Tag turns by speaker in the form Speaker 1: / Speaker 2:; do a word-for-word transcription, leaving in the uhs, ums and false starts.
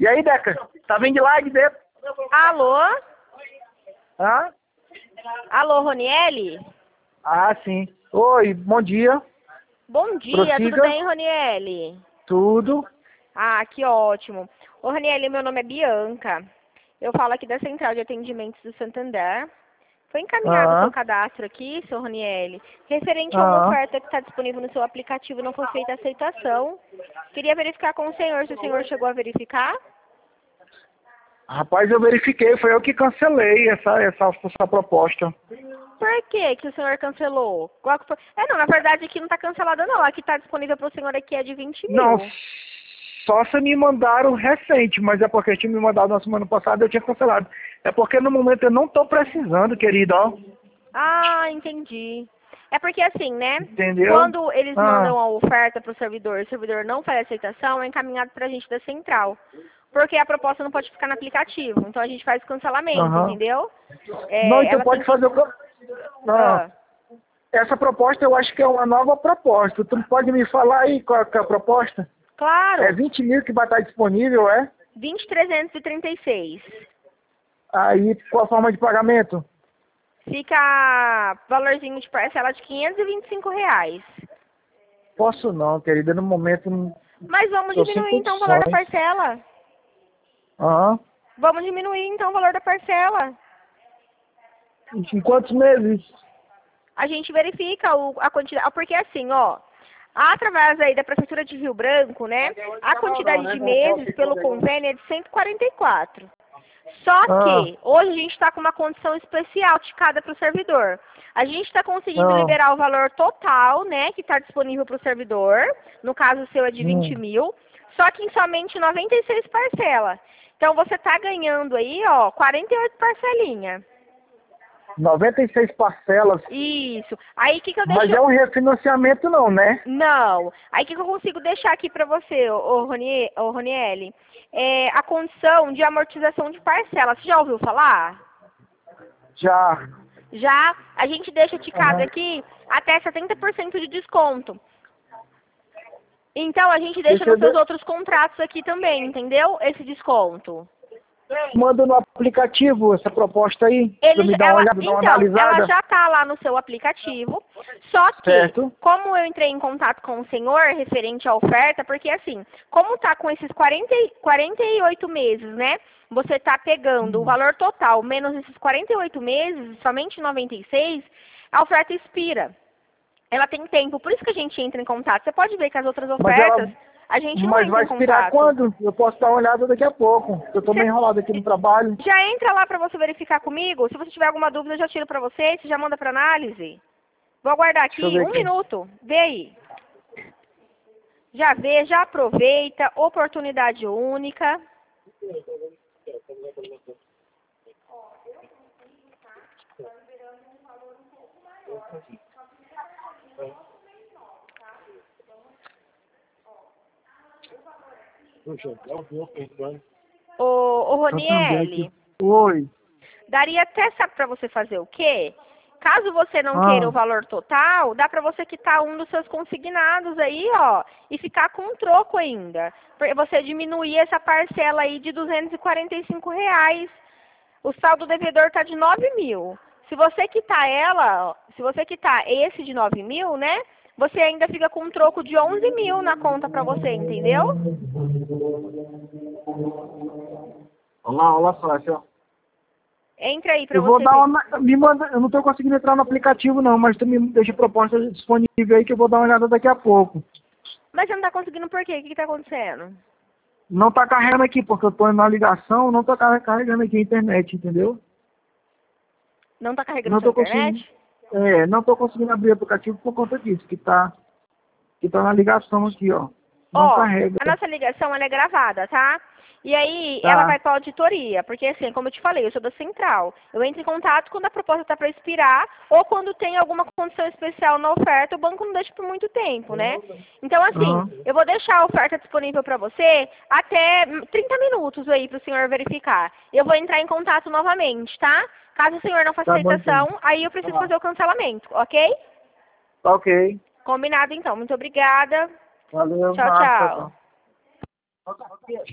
Speaker 1: E aí, Deca? Tá vindo de lá de dentro?
Speaker 2: Alô?
Speaker 1: Hã?
Speaker 2: Alô, Roniele?
Speaker 1: Ah, sim. Oi, bom dia.
Speaker 2: Bom dia,
Speaker 1: Prossiga.
Speaker 2: tudo bem, Roniele?
Speaker 1: Tudo.
Speaker 2: Ah, que ótimo. Ô, Roniele, meu nome é Bianca. Eu falo aqui da Central de Atendimentos do Santander. Foi encaminhado o seu
Speaker 1: Ah,
Speaker 2: cadastro aqui, seu Roniele, referente a uma
Speaker 1: ah.
Speaker 2: oferta que está disponível no seu aplicativo e não foi feita a aceitação. Queria verificar com o senhor se o senhor chegou a verificar.
Speaker 1: Rapaz, eu verifiquei, foi eu que cancelei essa, essa, essa proposta.
Speaker 2: Por que que o senhor cancelou? Qual que foi? É, não, na verdade aqui não está cancelada não. A que está disponível para o senhor aqui é de vinte
Speaker 1: Não,
Speaker 2: mil.
Speaker 1: só se me mandaram recente, mas é porque tinha me mandado na semana passada e eu tinha cancelado. É porque no momento eu não tô precisando, querido, ó.
Speaker 2: Ah, entendi. É porque assim, né?
Speaker 1: Entendeu?
Speaker 2: Quando eles
Speaker 1: Ah,
Speaker 2: mandam a oferta para o servidor e o servidor não faz aceitação, é encaminhado para a gente da central. Porque a proposta não pode ficar no aplicativo. Então a gente faz o cancelamento,
Speaker 1: aham.
Speaker 2: entendeu?
Speaker 1: Não,
Speaker 2: É,
Speaker 1: então
Speaker 2: ela tem
Speaker 1: pode
Speaker 2: que.
Speaker 1: fazer o... can- Ah,
Speaker 2: Ah,
Speaker 1: essa proposta eu acho que é uma nova proposta. Tu pode me falar aí qual que é a proposta? É
Speaker 2: claro,
Speaker 1: vinte mil que vai estar disponível, é?
Speaker 2: vinte mil trezentos e trinta e seis.
Speaker 1: Aí, qual a forma de pagamento?
Speaker 2: Fica valorzinho de parcela de quinhentos e vinte e cinco reais.
Speaker 1: Posso não, querida, no momento não
Speaker 2: Mas vamos
Speaker 1: estou sem
Speaker 2: diminuir então o valor da
Speaker 1: condições.
Speaker 2: parcela.
Speaker 1: Aham.
Speaker 2: Vamos diminuir então o valor da parcela.
Speaker 1: Em quantos meses?
Speaker 2: A gente verifica o, a quantidade, porque assim, ó, através aí da Prefeitura de Rio Branco, né, a quantidade de meses pelo convênio é de cento e quarenta e quatro. Só
Speaker 1: Ah,
Speaker 2: que hoje a gente está com uma condição especial ticada para o servidor. A gente está conseguindo
Speaker 1: ah,
Speaker 2: liberar o valor total, né, que está disponível para o servidor, no caso o seu é de
Speaker 1: hum.
Speaker 2: vinte mil, só que em somente noventa e seis parcelas. Então você está ganhando aí, ó, quarenta e oito parcelinhas.
Speaker 1: noventa e seis parcelas,
Speaker 2: Isso. Aí o que, que eu
Speaker 1: mas
Speaker 2: deixo.
Speaker 1: é um refinanciamento não, né?
Speaker 2: Não. Aí o que, que eu consigo deixar aqui para você, ô, ô, Roni- ô, Roniele? É a condição de amortização de parcela. Você já ouviu falar?
Speaker 1: Já.
Speaker 2: Já a gente deixa ticado
Speaker 1: Aham.
Speaker 2: aqui até setenta por cento de desconto. Então a gente deixa
Speaker 1: Deixa eu
Speaker 2: nos seus
Speaker 1: ver.
Speaker 2: outros contratos aqui também, entendeu? Esse desconto.
Speaker 1: Manda no aplicativo essa proposta aí, pra eu
Speaker 2: Ele,
Speaker 1: me dar uma
Speaker 2: ela,
Speaker 1: olhada, dar uma
Speaker 2: então, ela
Speaker 1: analisada.
Speaker 2: já está lá no seu aplicativo, só que,
Speaker 1: Certo?
Speaker 2: como eu entrei em contato com o senhor referente à oferta, porque assim, como está com esses quarenta, e- quarenta e oito meses, né? Você está pegando o
Speaker 1: Hum.
Speaker 2: valor total menos esses quarenta e oito meses, somente noventa e seis, a oferta expira. Ela tem tempo, por isso que a gente entra em contato. Você pode ver que as outras
Speaker 1: Mas
Speaker 2: ofertas,
Speaker 1: ela.
Speaker 2: a gente não
Speaker 1: Mas
Speaker 2: entra
Speaker 1: vai
Speaker 2: em
Speaker 1: expirar
Speaker 2: contato.
Speaker 1: quando? Eu posso dar uma olhada daqui a pouco. Eu tô
Speaker 2: Você
Speaker 1: meio enrolado aqui no trabalho.
Speaker 2: já entra lá para você verificar comigo. Se você tiver alguma dúvida, eu já tiro para você. Você já manda para análise. Vou aguardar
Speaker 1: Deixa eu
Speaker 2: aqui
Speaker 1: ver
Speaker 2: um
Speaker 1: aqui.
Speaker 2: minuto. Vê aí. Já vê, já aproveita. Oportunidade única. Ô, ô
Speaker 1: Santander
Speaker 2: Roniele,
Speaker 1: aqui. Oi.
Speaker 2: daria até, sabe para você fazer o quê? Caso você não queira o
Speaker 1: Ah.
Speaker 2: valor total, dá para você quitar um dos seus consignados aí, ó, e ficar com um troco ainda. Pra você diminuir essa parcela aí de duzentos e quarenta e cinco reais. O saldo devedor está de nove mil. Se você quitar ela, ó, se você quitar esse de nove mil, né? Você ainda fica com um troco de onze mil na conta para você, entendeu?
Speaker 1: Olha lá, olha só, aqui, ó.
Speaker 2: Entra aí para
Speaker 1: Eu vou
Speaker 2: você
Speaker 1: dar
Speaker 2: ver.
Speaker 1: uma. Me manda, eu não tô conseguindo entrar no aplicativo não, mas tu me deixa a proposta disponível aí que eu vou dar uma olhada daqui a pouco.
Speaker 2: Mas você não está conseguindo por quê? O que está acontecendo?
Speaker 1: Não tá carregando aqui, porque eu tô na ligação, não tô car- carregando aqui a internet, entendeu?
Speaker 2: Não está carregando
Speaker 1: Não
Speaker 2: sua
Speaker 1: tô conseguindo.
Speaker 2: internet?
Speaker 1: É, não tô conseguindo abrir o aplicativo por conta disso, que tá, que tá na ligação aqui, ó. Não
Speaker 2: Ó,
Speaker 1: carrega.
Speaker 2: a nossa ligação ela é gravada, tá? E aí ela
Speaker 1: Tá.
Speaker 2: vai para auditoria, porque assim, como eu te falei, eu sou da central. Eu entro em contato quando a proposta está para expirar ou quando tem alguma condição especial na oferta, o banco não deixa por muito tempo, né? Então assim,
Speaker 1: Aham.
Speaker 2: eu vou deixar a oferta disponível para você até trinta minutos aí para o senhor verificar. Eu vou entrar em contato novamente, tá? Caso o senhor não faça
Speaker 1: Tá bom então.
Speaker 2: aceitação, aí eu preciso fazer o cancelamento, ok?
Speaker 1: Tá ok.
Speaker 2: Combinado então. Muito obrigada.
Speaker 1: Valeu,
Speaker 2: Tchau,
Speaker 1: Marcos.
Speaker 2: tchau.
Speaker 1: Tchau, tchau.